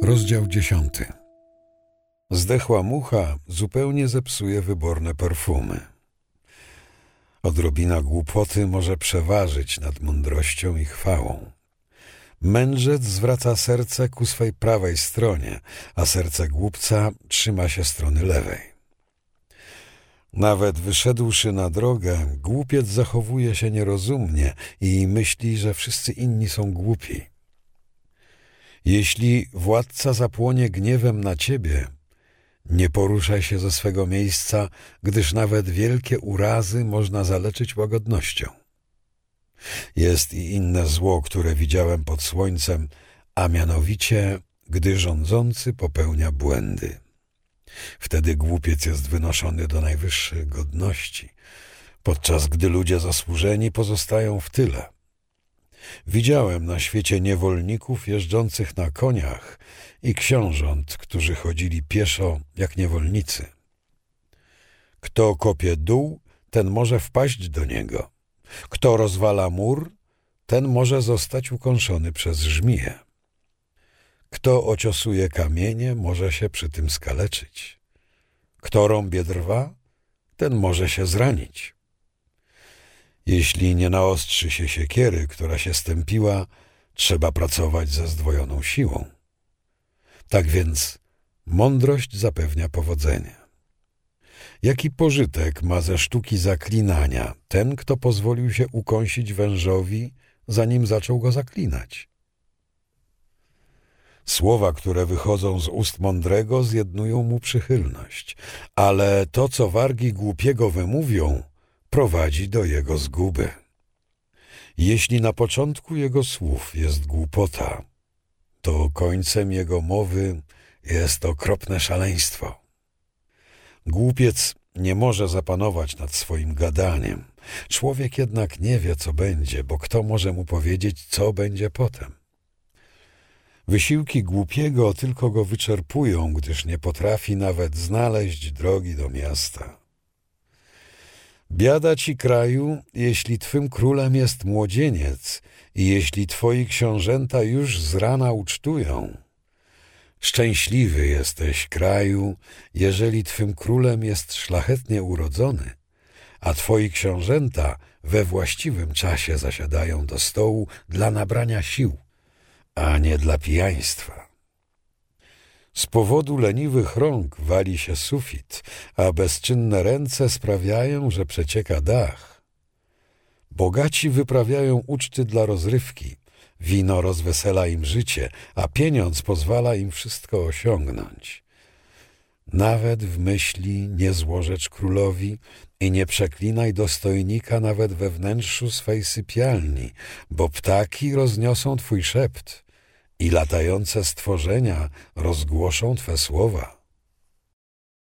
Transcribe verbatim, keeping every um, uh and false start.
Rozdział dziesiąty. Zdechła mucha zupełnie zepsuje wyborne perfumy. Odrobina głupoty może przeważyć nad mądrością i chwałą. Mędrzec zwraca serce ku swej prawej stronie, a serce głupca trzyma się strony lewej. Nawet wyszedłszy na drogę, głupiec zachowuje się nierozumnie i myśli, że wszyscy inni są głupi. Jeśli władca zapłonie gniewem na ciebie, nie poruszaj się ze swego miejsca, gdyż nawet wielkie urazy można zaleczyć łagodnością. Jest i inne zło, które widziałem pod słońcem, a mianowicie, gdy rządzący popełnia błędy. Wtedy głupiec jest wynoszony do najwyższych godności, podczas gdy ludzie zasłużeni pozostają w tyle. Widziałem na świecie niewolników jeżdżących na koniach i książąt, którzy chodzili pieszo jak niewolnicy. Kto kopie dół, ten może wpaść do niego. Kto rozwala mur, ten może zostać ukąszony przez żmiję. Kto ociosuje kamienie, może się przy tym skaleczyć. Kto rąbie drwa, ten może się zranić. Jeśli nie naostrzy się siekiery, która się stępiła, trzeba pracować ze zdwojoną siłą. Tak więc mądrość zapewnia powodzenie. Jaki pożytek ma ze sztuki zaklinania ten, kto pozwolił się ukąsić wężowi, zanim zaczął go zaklinać? Słowa, które wychodzą z ust mądrego, zjednują mu przychylność, ale to, co wargi głupiego wymówią, prowadzi do jego zguby. Jeśli na początku jego słów jest głupota, to końcem jego mowy jest okropne szaleństwo. Głupiec nie może zapanować nad swoim gadaniem. Człowiek jednak nie wie, co będzie, bo kto może mu powiedzieć, co będzie potem? Wysiłki głupiego tylko go wyczerpują, gdyż nie potrafi nawet znaleźć drogi do miasta. Biada ci, kraju, jeśli twym królem jest młodzieniec i jeśli twoi książęta już z rana ucztują. Szczęśliwy jesteś, kraju, jeżeli twym królem jest szlachetnie urodzony, a twoi książęta we właściwym czasie zasiadają do stołu dla nabrania sił, a nie dla pijaństwa. Z powodu leniwych rąk wali się sufit, a bezczynne ręce sprawiają, że przecieka dach. Bogaci wyprawiają uczty dla rozrywki, wino rozwesela im życie, a pieniądz pozwala im wszystko osiągnąć. Nawet w myśli nie złożecz królowi i nie przeklinaj dostojnika nawet we wnętrzu swej sypialni, bo ptaki rozniosą twój szept i latające stworzenia rozgłoszą twe słowa.